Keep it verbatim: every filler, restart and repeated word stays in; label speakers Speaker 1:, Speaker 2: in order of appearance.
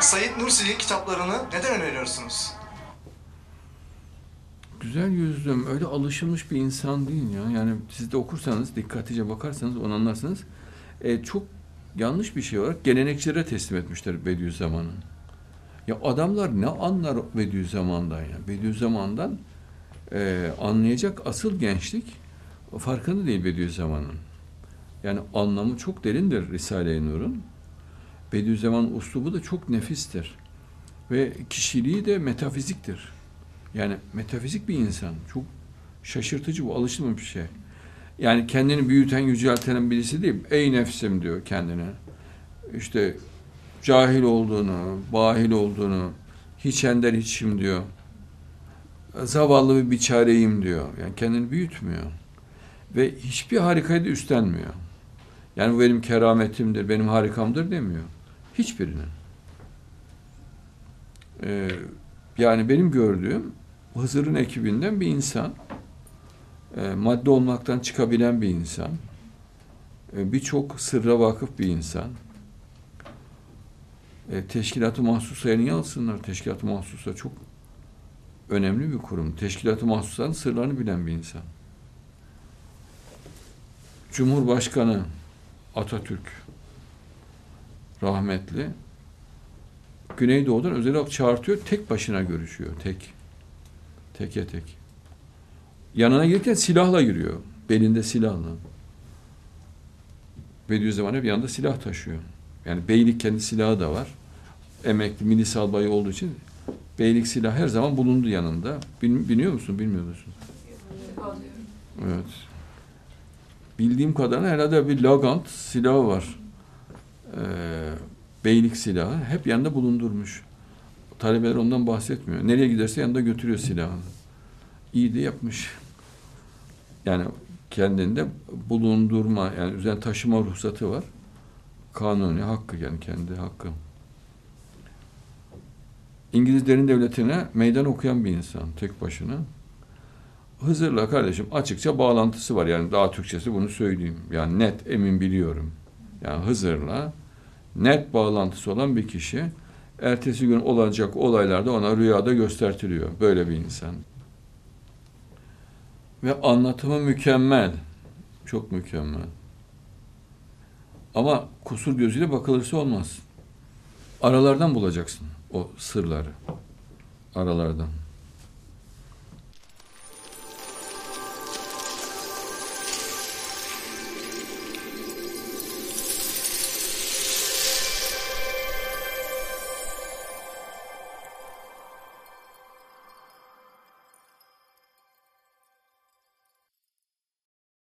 Speaker 1: Said Nursi'nin kitaplarını neden öneriyorsunuz?
Speaker 2: Güzel yüzlüm, öyle alışılmış bir insan değil ya. Yani siz de okursanız, dikkatlice bakarsanız onu anlarsınız. E, çok yanlış bir şey olarak gelenekçilere teslim etmişler Bediüzzaman'ı. Ya adamlar ne anlar Bediüzzaman'dan ya? Bediüzzaman'dan e, anlayacak asıl gençlik farkında değil Bediüzzaman'ın. Yani anlamı çok derindir Risale-i Nur'un. Bediüzzaman uslubu da çok nefistir. Ve kişiliği de metafiziktir. Yani metafizik bir insan. Çok şaşırtıcı, bu alışılmamış bir şey. Yani kendini büyüten, yücelten birisi değil. Ey nefsim diyor kendine. İşte cahil olduğunu, bahil olduğunu, hiç ender hiçim diyor. Zavallı bir biçareyim diyor. Yani kendini büyütmüyor. Ve hiçbir harikayı da üstlenmiyor. Yani bu benim kerametimdir, benim harikamdır demiyor. Hiçbirinin. Ee, yani benim gördüğüm Hızır'ın ekibinden bir insan, e, madde olmaktan çıkabilen bir insan, e, birçok sırra vakıf bir insan. E, Teşkilat-ı Mahsusa'ya niye alsınlar? Teşkilat-ı Mahsusa çok önemli bir kurum. Teşkilat-ı Mahsusa'nın sırlarını bilen bir insan. Cumhurbaşkanı Atatürk rahmetli Güneydoğu'dan özel olarak çağırtıyor, tek başına görüşüyor, tek. Teke tek. Yanına gelirken silahla giriyor. Belinde silahla. Bediüzzaman hep yanında silah taşıyor. Yani beylik kendi silahı da var. Emekli milis albayı olduğu için beylik silah her zaman bulundu yanında. Bil, biliyor musun, bilmiyor musun? Evet. Bildiğim kadarıyla herhalde bir Lagant silahı var. Ee, beylik silahı. Hep yanında bulundurmuş. Talebeler ondan bahsetmiyor. Nereye giderse yanında götürüyor silahını. İyi de yapmış. Yani kendinde bulundurma, yani üzerine taşıma ruhsatı var. Kanuni hakkı, yani kendi hakkı. İngilizlerin devletine meydan okuyan bir insan tek başına. Hızır'la kardeşim açıkça bağlantısı var. Yani daha Türkçesi bunu söyleyeyim. Yani net, emin biliyorum. Yani Hızır'la net bağlantısı olan bir kişi. Ertesi gün olacak olaylarda ona rüyada göstertiliyor. Böyle bir insan. Ve anlatımı mükemmel. Çok mükemmel. Ama kusur gözüyle bakılırsa olmaz. Aralardan bulacaksın o sırları. Aralardan.